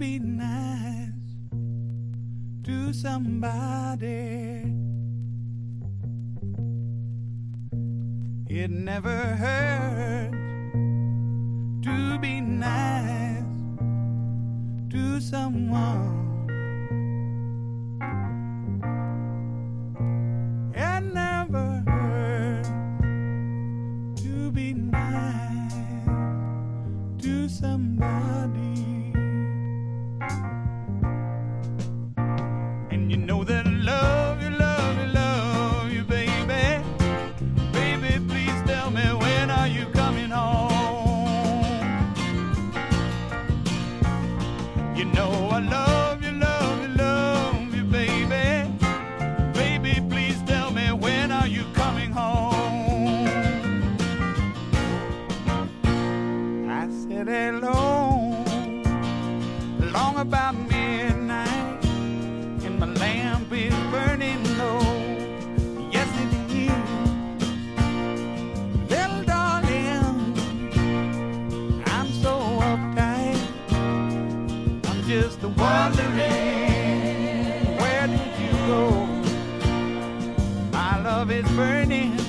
be nice to somebody. It never hurts to be nice to someone. It never hurts to be nice to somebody. And you know that I love you, love you, love you, baby. Baby, please tell me, when are you coming home? You know I love you, love you, love you, baby. Baby, please tell me, when are you coming home? I said hello, long about midnight, and my lamp is burning low. Yes, it is. Little darling, I'm so uptight. I'm just wondering, where did you go? My love is burning